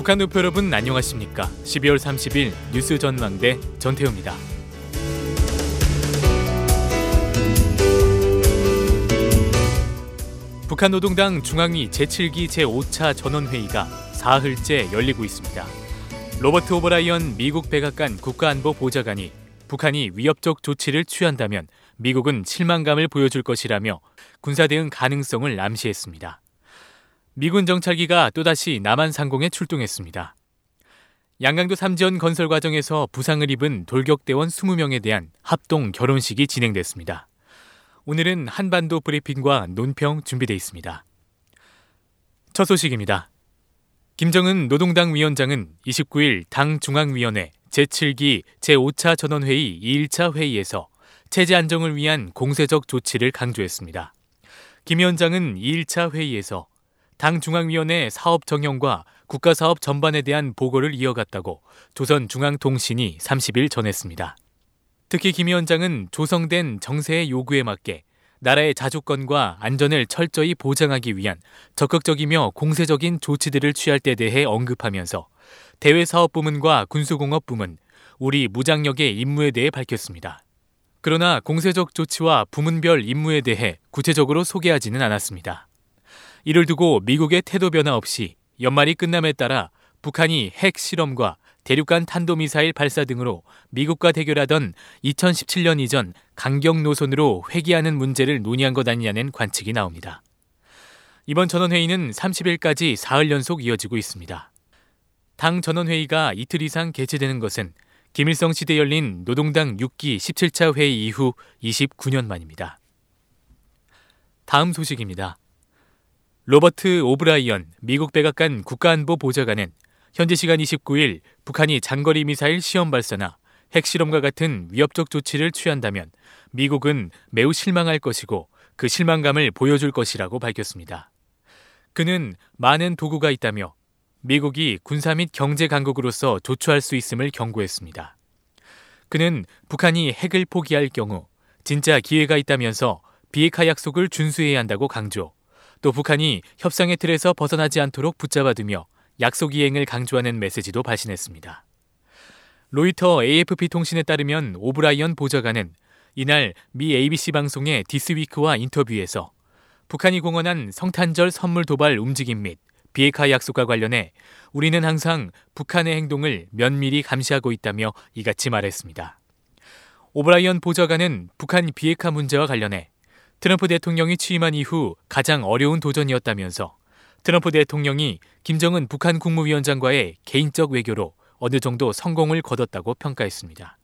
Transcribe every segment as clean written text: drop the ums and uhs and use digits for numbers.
북한 노표 여러분 안녕하십니까? 12월 30일 뉴스 전망대 전태우입니다. 북한 노동당 중앙위 제7기 제5차 전원회의가 사흘째 열리고 있습니다. 로버트 오브라이언 미국 백악관 국가안보보좌관이 북한이 위협적 조치를 취한다면 미국은 실망감을 보여줄 것이라며 군사대응 가능성을 암시했습니다. 미군 정찰기가 또다시 남한 상공에 출동했습니다. 양강도 삼지연 건설 과정에서 부상을 입은 돌격대원 20명에 대한 합동 결혼식이 진행됐습니다. 오늘은 한반도 브리핑과 논평 준비되어 있습니다. 첫 소식입니다. 김정은 노동당 위원장은 29일 당 중앙위원회 제7기 제5차 전원회의 2일차 회의에서 체제 안정을 위한 공세적 조치를 강조했습니다. 김 위원장은 2일차 회의에서 당 중앙위원회 사업 정형과 국가사업 전반에 대한 보고를 이어갔다고 조선중앙통신이 30일 전했습니다. 특히 김 위원장은 조성된 정세의 요구에 맞게 나라의 자주권과 안전을 철저히 보장하기 위한 적극적이며 공세적인 조치들을 취할 때 대해 언급하면서 대외사업부문과 군수공업부문, 우리 무장력의 임무에 대해 밝혔습니다. 그러나 공세적 조치와 부문별 임무에 대해 구체적으로 소개하지는 않았습니다. 이를 두고 미국의 태도 변화 없이 연말이 끝남에 따라 북한이 핵 실험과 대륙간 탄도미사일 발사 등으로 미국과 대결하던 2017년 이전 강경 노선으로 회귀하는 문제를 논의한 것 아니냐는 관측이 나옵니다. 이번 전원회의는 30일까지 사흘 연속 이어지고 있습니다. 당 전원회의가 이틀 이상 개최되는 것은 김일성 시대에 열린 노동당 6기 17차 회의 이후 29년 만입니다. 다음 소식입니다. 로버트 오브라이언 미국 백악관 국가안보보좌관은 현지 시간 29일 북한이 장거리 미사일 시험 발사나 핵실험과 같은 위협적 조치를 취한다면 미국은 매우 실망할 것이고 그 실망감을 보여줄 것이라고 밝혔습니다. 그는 많은 도구가 있다며 미국이 군사 및 경제 강국으로서 조처할 수 있음을 경고했습니다. 그는 북한이 핵을 포기할 경우 진짜 기회가 있다면서 비핵화 약속을 준수해야 한다고 강조, 또 북한이 협상의 틀에서 벗어나지 않도록 붙잡아두며 약속 이행을 강조하는 메시지도 발신했습니다. 로이터 AFP 통신에 따르면 오브라이언 보좌관은 이날 미 ABC 방송의 디스위크와 인터뷰에서 북한이 공언한 성탄절 선물 도발 움직임 및 비핵화 약속과 관련해 우리는 항상 북한의 행동을 면밀히 감시하고 있다며 이같이 말했습니다. 오브라이언 보좌관은 북한 비핵화 문제와 관련해 트럼프 대통령이 취임한 이후 가장 어려운 도전이었다면서 트럼프 대통령이 김정은 북한 국무위원장과의 개인적 외교로 어느 정도 성공을 거뒀다고 평가했습니다.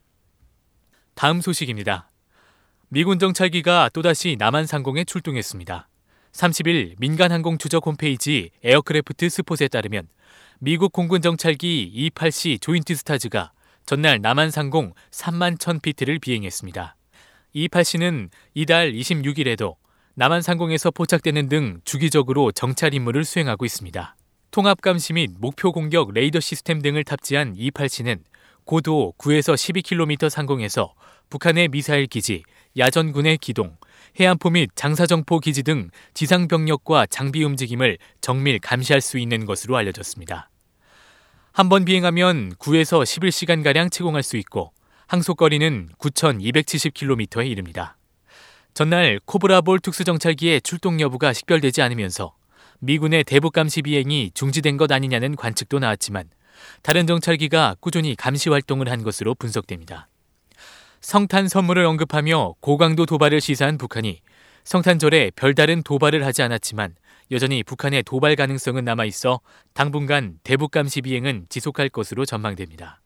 다음 소식입니다. 미군 정찰기가 또다시 남한 상공에 출동했습니다. 30일 민간항공 추적 홈페이지 에어크래프트 스폿에 따르면 미국 공군 정찰기 E-8C 조인트 스타즈가 전날 남한 상공 3만 1000피트를 비행했습니다. E-8C는 이달 26일에도 남한 상공에서 포착되는 등 주기적으로 정찰 임무를 수행하고 있습니다. 통합 감시 및 목표 공격 레이더 시스템 등을 탑재한 E-8C는 고도 9에서 12km 상공에서 북한의 미사일 기지, 야전군의 기동, 해안포 및 장사정포 기지 등 지상 병력과 장비 움직임을 정밀 감시할 수 있는 것으로 알려졌습니다. 한 번 비행하면 9에서 11시간가량 채공할 수 있고 항속거리는 9,270km에 이릅니다. 전날 코브라볼 특수정찰기의 출동 여부가 식별되지 않으면서 미군의 대북 감시 비행이 중지된 것 아니냐는 관측도 나왔지만 다른 정찰기가 꾸준히 감시 활동을 한 것으로 분석됩니다. 성탄 선물을 언급하며 고강도 도발을 시사한 북한이 성탄절에 별다른 도발을 하지 않았지만 여전히 북한의 도발 가능성은 남아있어 당분간 대북 감시 비행은 지속할 것으로 전망됩니다.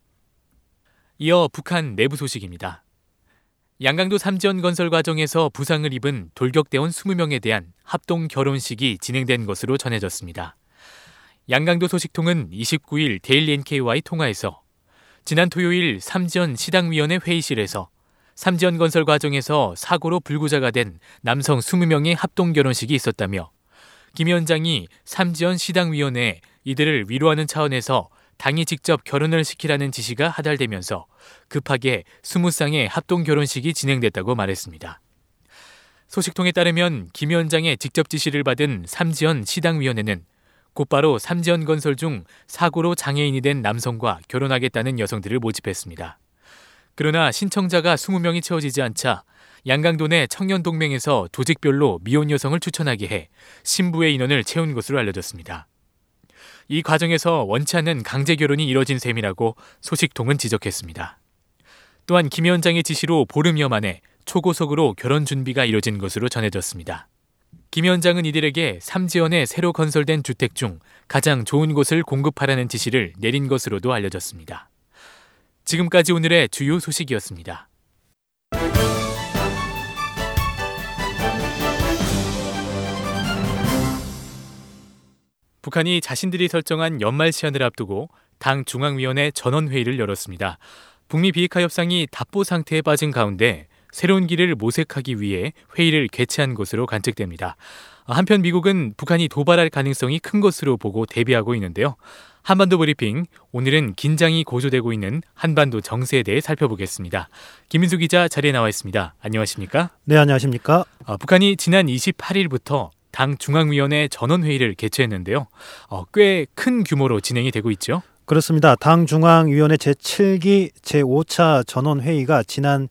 이어 북한 내부 소식입니다. 양강도 삼지연 건설 과정에서 부상을 입은 돌격대원 20명에 대한 합동 결혼식이 진행된 것으로 전해졌습니다. 양강도 소식통은 29일 데일리 NK와의 통화에서 지난 토요일 삼지연 시당위원회 회의실에서 삼지연 건설 과정에서 사고로 불구자가 된 남성 20명의 합동 결혼식이 있었다며 김 위원장이 삼지연 시당위원회에 이들을 위로하는 차원에서 당이 직접 결혼을 시키라는 지시가 하달되면서 급하게 20쌍의 합동 결혼식이 진행됐다고 말했습니다. 소식통에 따르면 김 위원장의 직접 지시를 받은 삼지연 시당위원회는 곧바로 삼지연건설 중 사고로 장애인이 된 남성과 결혼하겠다는 여성들을 모집했습니다. 그러나 신청자가 20명이 채워지지 않자 양강도 내 청년동맹에서 조직별로 미혼 여성을 추천하게 해 신부의 인원을 채운 것으로 알려졌습니다. 이 과정에서 원치 않는 강제 결혼이 이뤄진 셈이라고 소식통은 지적했습니다. 또한 김 위원장의 지시로 보름여 만에 초고속으로 결혼 준비가 이뤄진 것으로 전해졌습니다. 김 위원장은 이들에게 삼지연에 새로 건설된 주택 중 가장 좋은 곳을 공급하라는 지시를 내린 것으로도 알려졌습니다. 지금까지 오늘의 주요 소식이었습니다. 북한이 자신들이 설정한 연말 시한을 앞두고 당 중앙위원회 전원회의를 열었습니다. 북미 비핵화 협상이 답보 상태에 빠진 가운데 새로운 길을 모색하기 위해 회의를 개최한 것으로 관측됩니다. 한편 미국은 북한이 도발할 가능성이 큰 것으로 보고 대비하고 있는데요. 한반도 브리핑, 오늘은 긴장이 고조되고 있는 한반도 정세에 대해 살펴보겠습니다. 김민수 기자 자리에 나와 있습니다. 안녕하십니까? 네, 안녕하십니까? 북한이 지난 28일부터 당 중앙위원회 전원회의를 개최했는데요. 꽤 큰 규모로 진행이 되고 있죠? 그렇습니다. 당 중앙위원회 제7기 제5차 전원회의가 지난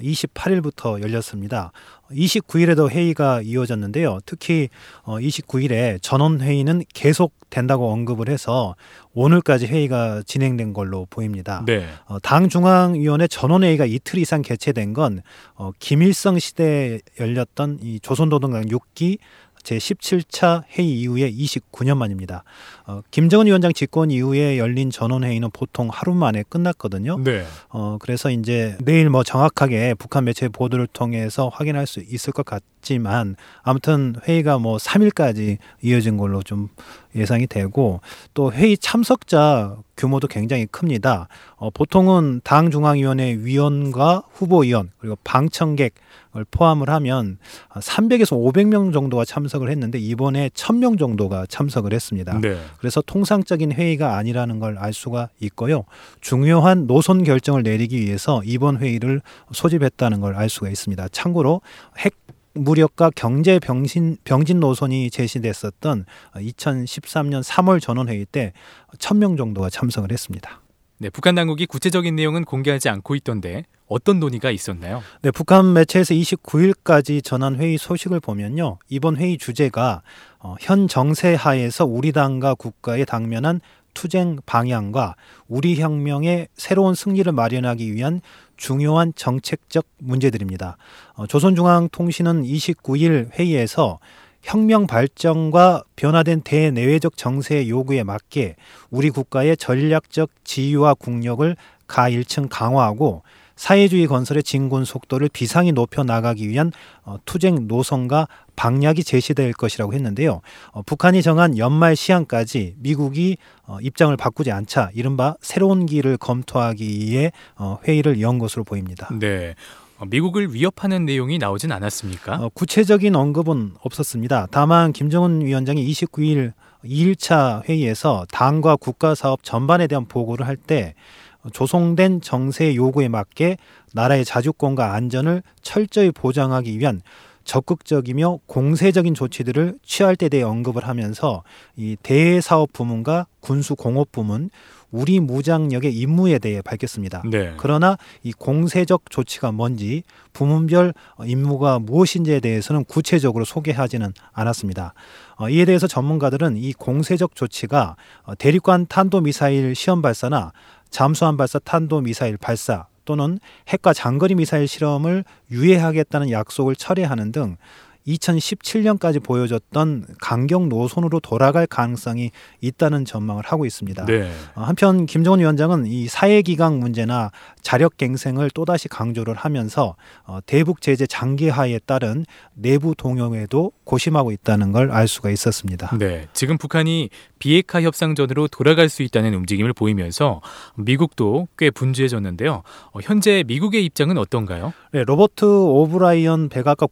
28일부터 열렸습니다. 29일에도 회의가 이어졌는데요. 특히 29일에 전원회의는 계속된다고 언급을 해서 오늘까지 회의가 진행된 걸로 보입니다. 네. 당 중앙위원회 전원회의가 이틀 이상 개최된 건 김일성 시대에 열렸던 이 조선노동당 6기 제17차 회의 이후에 29년 만입니다. 김정은 위원장 집권 이후에 열린 전원회의는 보통 하루 만에 끝났거든요. 네. 그래서 이제 내일 정확하게 북한 매체 보도를 통해서 확인할 수 있을 것 같지만 아무튼 회의가 3일까지 이어진 걸로 좀 예상이 되고 또 회의 참석자 규모도 굉장히 큽니다. 보통은 당 중앙위원회 위원과 후보위원 그리고 방청객을 포함을 하면 300에서 500명 정도가 참석을 했는데 이번에 1000명 정도가 참석을 했습니다. 네. 그래서 통상적인 회의가 아니라는 걸 알 수가 있고요. 중요한 노선 결정을 내리기 위해서 이번 회의를 소집했다는 걸 알 수가 있습니다. 참고로 핵 무력과 경제 병진 노선이 제시됐었던 2013년 3월 전원회의 때 1000명 정도가 참석을 했습니다. 네, 북한 당국이 구체적인 내용은 공개하지 않고 있던데 어떤 논의가 있었나요? 네, 북한 매체에서 29일까지 전한 회의 소식을 보면요. 이번 회의 주제가 현 정세 하에서 우리 당과 국가에 당면한 투쟁 방향과 우리 혁명의 새로운 승리를 마련하기 위한 중요한 정책적 문제들입니다. 조선중앙통신은 29일 회의에서 혁명 발전과 변화된 대내외적 정세의 요구에 맞게 우리 국가의 전략적 지위와 국력을 가일층 강화하고 사회주의 건설의 진군 속도를 비상히 높여 나가기 위한 투쟁 노선과 방략이 제시될 것이라고 했는데요. 북한이 정한 연말 시한까지 미국이 입장을 바꾸지 않자 이른바 새로운 길을 검토하기 위해 회의를 연 것으로 보입니다. 네. 미국을 위협하는 내용이 나오진 않았습니까? 구체적인 언급은 없었습니다. 다만 김정은 위원장이 29일 2일차 회의에서 당과 국가사업 전반에 대한 보고를 할 때 조성된 정세의 요구에 맞게 나라의 자주권과 안전을 철저히 보장하기 위한 적극적이며 공세적인 조치들을 취할 때 대해 언급을 하면서 이 대사업 부문과 군수 공업 부문, 우리 무장력의 임무에 대해 밝혔습니다. 네. 그러나 이 공세적 조치가 뭔지 부문별 임무가 무엇인지에 대해서는 구체적으로 소개하지는 않았습니다. 이에 대해서 전문가들은 이 공세적 조치가 대륙간 탄도미사일 시험 발사나 잠수함 발사 탄도미사일 발사 또는 핵과 장거리 미사일 실험을 유예하겠다는 약속을 철회하는 등 2017년까지 보여줬던 강경 노선으로 돌아갈 가능성이 있다는 전망을 하고 있습니다. 네. 한편 김정은 위원장은 이 사회기강 문제나 자력갱생을 또다시 강조를 하면서 대북 제재 장기화에 따른 내부 동요에도 고심하고 있다는 걸 알 수가 있었습니다. 네, 지금 북한이 비핵화 협상전으로 돌아갈 수 있다는 움직임을 보이면서 미국도 꽤 분주해졌는데요. 현재 미국의 입장은 어떤가요? 네, 로버트 오브라이언 백악관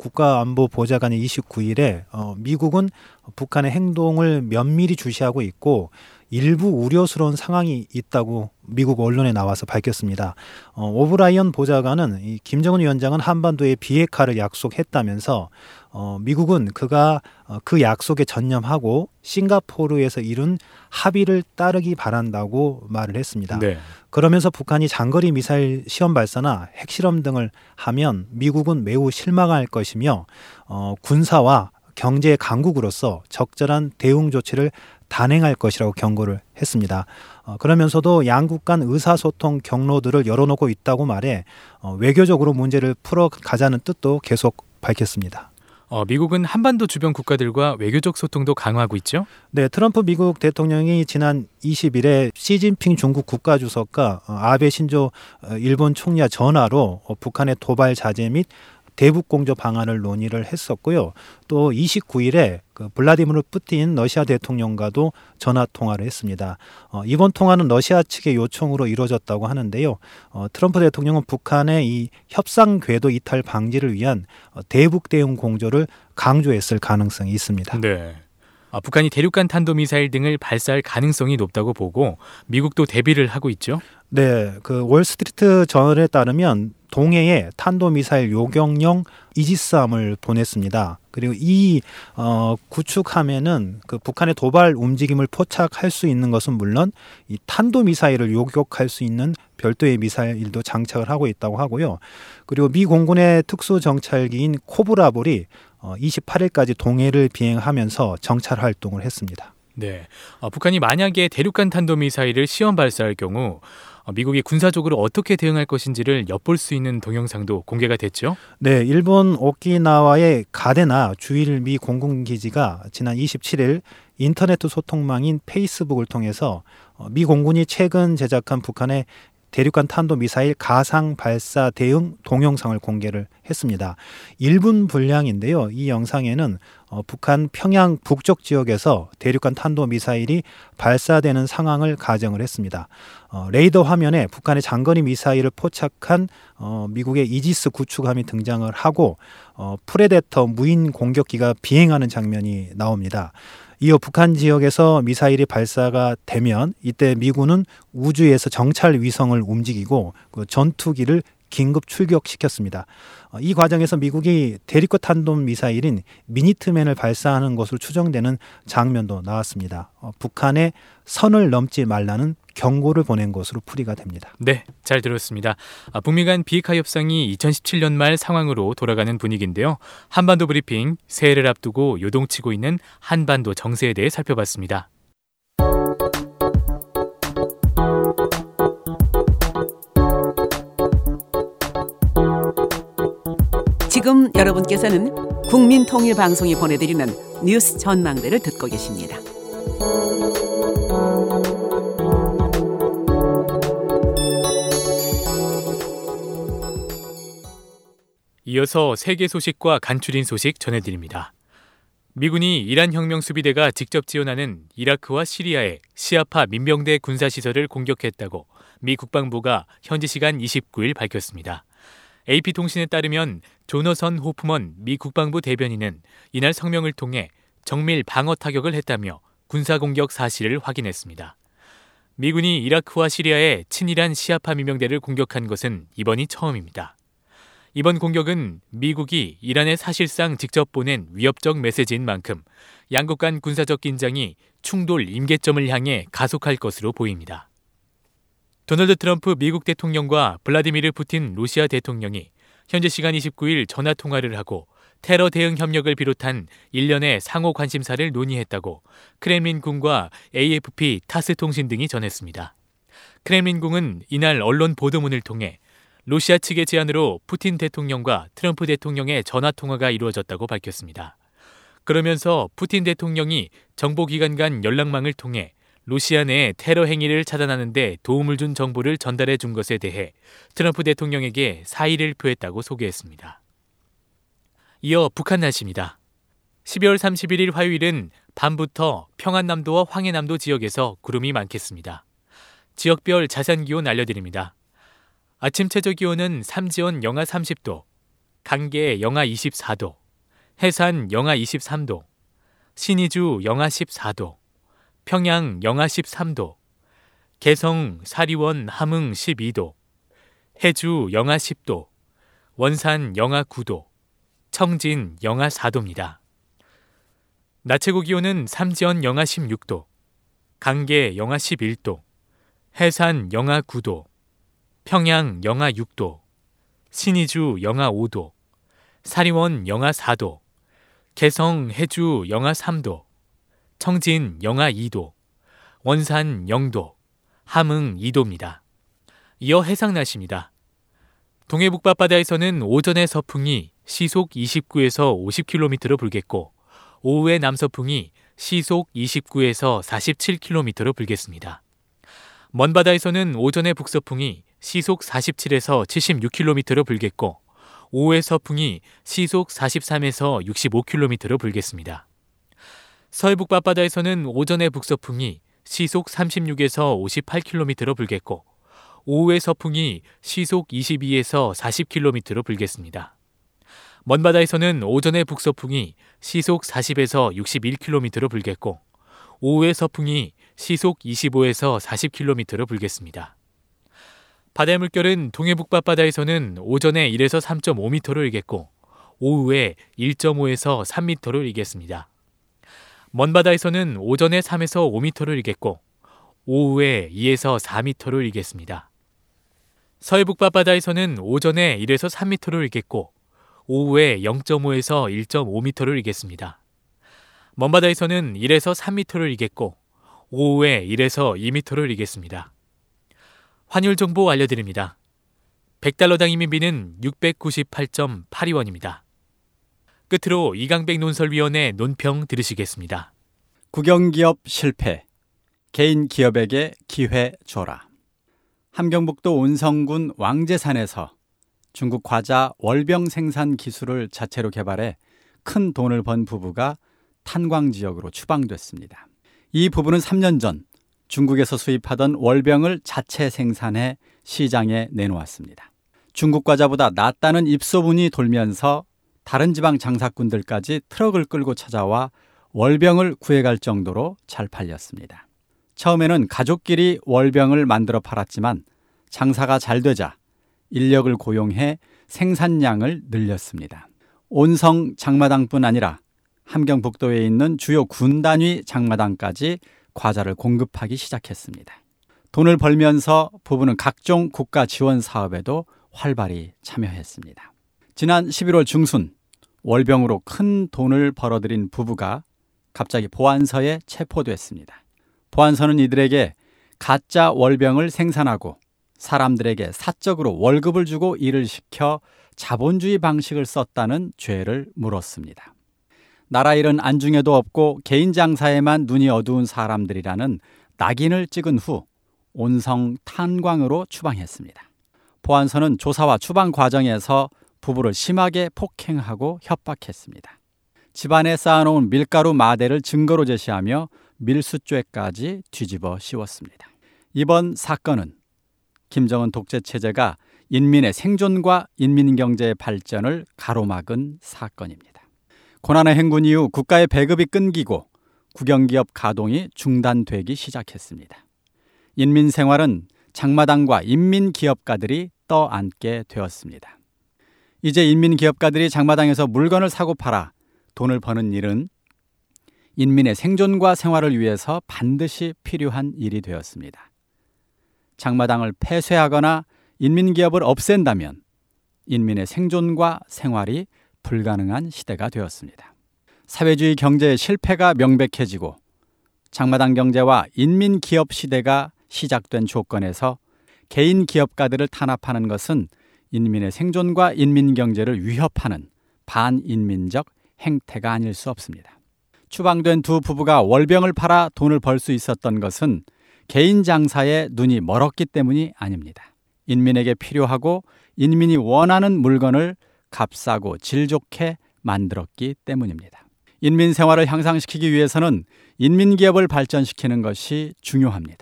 국가안보보좌관이 29일에 미국은 북한의 행동을 면밀히 주시하고 있고 일부 우려스러운 상황이 있다고 미국 언론에 나와서 밝혔습니다. 오브라이언 보좌관은 이 김정은 위원장은 한반도의 비핵화를 약속했다면서 미국은 그가 그 약속에 전념하고 싱가포르에서 이룬 합의를 따르기 바란다고 말을 했습니다. 네. 그러면서 북한이 장거리 미사일 시험 발사나 핵실험 등을 하면 미국은 매우 실망할 것이며 군사와 경제 강국으로서 적절한 대응 조치를 단행할 것이라고 경고를 했습니다. 그러면서도 양국 간 의사소통 경로들을 열어놓고 있다고 말해 외교적으로 문제를 풀어가자는 뜻도 계속 밝혔습니다. 미국은 한반도 주변 국가들과 외교적 소통도 강화하고 있죠? 네, 트럼프 미국 대통령이 지난 20일에 시진핑 중국 국가주석과 아베 신조 일본 총리와 전화로 북한의 도발 자제 및 대북 공조 방안을 논의를 했었고요. 또 29일에 블라디미르 푸틴 러시아 대통령과도 전화 통화를 했습니다. 이번 통화는 러시아 측의 요청으로 이루어졌다고 하는데요. 트럼프 대통령은 북한의 이 협상 궤도 이탈 방지를 위한 대북 대응 공조를 강조했을 가능성이 있습니다. 네. 북한이 대륙간 탄도미사일 등을 발사할 가능성이 높다고 보고 미국도 대비를 하고 있죠? 네, 그 월스트리트 저널에 따르면 동해에 탄도미사일 요격용 이지스함을 보냈습니다. 그리고 이 구축함에는 그 북한의 도발 움직임을 포착할 수 있는 것은 물론 이 탄도미사일을 요격할 수 있는 별도의 미사일도 장착을 하고 있다고 하고요. 그리고 미 공군의 특수정찰기인 코브라볼이 28일까지 동해를 비행하면서 정찰 활동을 했습니다. 네, 북한이 만약에 대륙간 탄도미사일을 시험 발사할 경우 미국이 군사적으로 어떻게 대응할 것인지를 엿볼 수 있는 동영상도 공개가 됐죠? 네, 일본 오키나와의 가데나 주일 미 공군기지가 지난 27일 인터넷 소통망인 페이스북을 통해서 미 공군이 최근 제작한 북한의 대륙간 탄도미사일 가상 발사 대응 동영상을 공개를 했습니다. 1분 분량인데요. 이 영상에는 북한 평양 북쪽 지역에서 대륙간 탄도미사일이 발사되는 상황을 가정을 했습니다. 레이더 화면에 북한의 장거리 미사일을 포착한 미국의 이지스 구축함이 등장을 하고 프레데터 무인 공격기가 비행하는 장면이 나옵니다. 이어 북한 지역에서 미사일이 발사가 되면 이때 미군은 우주에서 정찰 위성을 움직이고 그 전투기를 긴급 출격시켰습니다. 이 과정에서 미국이 대륙간 탄도 미사일인 미니트맨을 발사하는 것으로 추정되는 장면도 나왔습니다. 북한의 선을 넘지 말라는 경고를 보낸 것으로 풀이가 됩니다. 네, 잘 들었습니다. 북미 간 비핵화 협상이 2017년 말 상황으로 돌아가는 분위기인데요. 한반도 브리핑, 새해를 앞두고 요동치고 있는 한반도 정세에 대해 살펴봤습니다. 지금 여러분께서는 국민통일방송이 보내드리는 뉴스 전망대를 듣고 계십니다. 이어서 세계 소식과 간추린 소식 전해드립니다. 미군이 이란 혁명수비대가 직접 지원하는 이라크와 시리아의 시아파 민병대 군사시설을 공격했다고 미 국방부가 현지 시간 29일 밝혔습니다. AP통신에 따르면 조너선 호프먼 미 국방부 대변인은 이날 성명을 통해 정밀 방어 타격을 했다며 군사공격 사실을 확인했습니다. 미군이 이라크와 시리아의 친이란 시아파 민병대를 공격한 것은 이번이 처음입니다. 이번 공격은 미국이 이란에 사실상 직접 보낸 위협적 메시지인 만큼 양국 간 군사적 긴장이 충돌 임계점을 향해 가속할 것으로 보입니다. 도널드 트럼프 미국 대통령과 블라디미르 푸틴 러시아 대통령이 현지 시간 29일 전화 통화를 하고 테러 대응 협력을 비롯한 일련의 상호 관심사를 논의했다고 크렘린궁과 AFP 타스 통신 등이 전했습니다. 크렘린궁은 이날 언론 보도문을 통해 러시아 측의 제안으로 푸틴 대통령과 트럼프 대통령의 전화 통화가 이루어졌다고 밝혔습니다. 그러면서 푸틴 대통령이 정보기관 간 연락망을 통해 러시아 내 테러 행위를 차단하는 데 도움을 준 정보를 전달해 준 것에 대해 트럼프 대통령에게 사의를 표했다고 소개했습니다. 이어 북한 날씨입니다. 12월 31일 화요일은 밤부터 평안남도와 황해남도 지역에서 구름이 많겠습니다. 지역별 자산기온 알려드립니다. 아침 최저기온은 삼지연 영하 30도, 강계 영하 24도, 해산 영하 23도, 신의주 영하 14도, 평양 영하 13도, 개성 사리원 함흥 12도, 해주 영하 10도, 원산 영하 9도, 청진 영하 4도입니다. 낮 최고 기온은 삼지연 영하 16도, 강계 영하 11도, 해산 영하 9도, 평양 영하 6도, 신의주 영하 5도, 사리원 영하 4도, 개성 해주 영하 3도, 청진 영하 2도, 원산 0도, 함흥 2도입니다. 이어 해상 날씨입니다. 동해북바다에서는 오전에 서풍이 시속 29에서 50km로 불겠고 오후에 남서풍이 시속 29에서 47km로 불겠습니다. 먼바다에서는 오전에 북서풍이 시속 47에서 76km로 불겠고 오후에 서풍이 시속 43에서 65km로 불겠습니다. 서해북바다에서는 오전에 북서풍이 시속 36에서 58km로 불겠고 오후에 서풍이 시속 22에서 40km로 불겠습니다. 먼바다에서는 오전에 북서풍이 시속 40에서 61km로 불겠고 오후에 서풍이 시속 25에서 40km로 불겠습니다. 바다의 물결은 동해북바다에서는 오전에 1에서 3.5m로 일겠고 오후에 1.5에서 3m로 일겠습니다. 먼바다에서는 오전에 3에서 5m로 일겠고 오후에 2에서 4m로 일겠습니다. 서해북바다에서는 오전에 1에서 3m로 일겠고 오후에 0.5에서 1.5m로 일겠습니다. 먼바다에서는 1에서 3m로 일겠고 오후에 1에서 2m로 일겠습니다. 환율 정보 알려드립니다. 100달러당 인민비는 698.82원입니다. 끝으로 이강백 논설위원의 논평 들으시겠습니다. 국영기업 실패, 개인 기업에게 기회 줘라. 함경북도 온성군 왕제산에서 중국 과자 월병 생산 기술을 자체로 개발해 큰 돈을 번 부부가 탄광 지역으로 추방됐습니다. 이 부부는 3년 전 중국에서 수입하던 월병을 자체 생산해 시장에 내놓았습니다. 중국 과자보다 낫다는 입소문이 돌면서 다른 지방 장사꾼들까지 트럭을 끌고 찾아와 월병을 구해갈 정도로 잘 팔렸습니다. 처음에는 가족끼리 월병을 만들어 팔았지만 장사가 잘 되자 인력을 고용해 생산량을 늘렸습니다. 온성 장마당뿐 아니라 함경북도에 있는 주요 군 단위 장마당까지 과자를 공급하기 시작했습니다. 돈을 벌면서 부부는 각종 국가 지원 사업에도 활발히 참여했습니다. 지난 11월 중순 월병으로 큰 돈을 벌어들인 부부가 갑자기 보안서에 체포됐습니다. 보안서는 이들에게 가짜 월병을 생산하고 사람들에게 사적으로 월급을 주고 일을 시켜 자본주의 방식을 썼다는 죄를 물었습니다. 나라 일은 안중에도 없고 개인 장사에만 눈이 어두운 사람들이라는 낙인을 찍은 후 온성 탄광으로 추방했습니다. 보안서는 조사와 추방 과정에서 부부를 심하게 폭행하고 협박했습니다. 집안에 쌓아놓은 밀가루 마대를 증거로 제시하며 밀수죄까지 뒤집어 씌웠습니다. 이번 사건은 김정은 독재체제가 인민의 생존과 인민경제의 발전을 가로막은 사건입니다. 고난의 행군 이후 국가의 배급이 끊기고 국영기업 가동이 중단되기 시작했습니다. 인민 생활은 장마당과 인민기업가들이 떠안게 되었습니다. 이제 인민기업가들이 장마당에서 물건을 사고 팔아 돈을 버는 일은 인민의 생존과 생활을 위해서 반드시 필요한 일이 되었습니다. 장마당을 폐쇄하거나 인민기업을 없앤다면 인민의 생존과 생활이 불가능한 시대가 되었습니다. 사회주의 경제의 실패가 명백해지고 장마당 경제와 인민기업 시대가 시작된 조건에서 개인 기업가들을 탄압하는 것은 인민의 생존과 인민경제를 위협하는 반인민적 행태가 아닐 수 없습니다. 추방된 두 부부가 월병을 팔아 돈을 벌 수 있었던 것은 개인 장사에 눈이 멀었기 때문이 아닙니다. 인민에게 필요하고 인민이 원하는 물건을 값싸고 질 좋게 만들었기 때문입니다. 인민 생활을 향상시키기 위해서는 인민기업을 발전시키는 것이 중요합니다.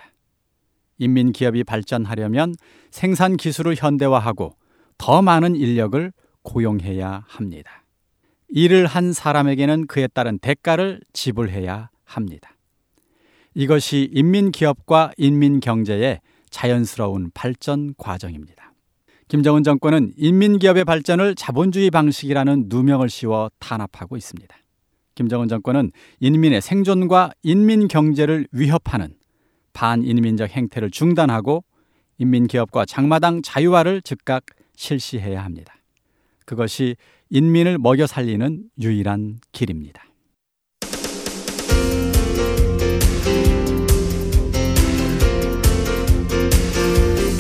인민기업이 발전하려면 생산 기술을 현대화하고 더 많은 인력을 고용해야 합니다. 일을 한 사람에게는 그에 따른 대가를 지불해야 합니다. 이것이 인민기업과 인민경제의 자연스러운 발전 과정입니다. 김정은 정권은 인민기업의 발전을 자본주의 방식이라는 누명을 씌워 탄압하고 있습니다. 김정은 정권은 인민의 생존과 인민경제를 위협하는 반인민적 행태를 중단하고 인민기업과 장마당 자유화를 즉각 실시해야 합니다. 그것이 인민을 먹여 살리는 유일한 길입니다.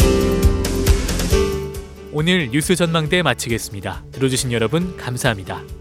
오늘 뉴스 전망대 마치겠습니다. 들어주신 여러분 감사합니다.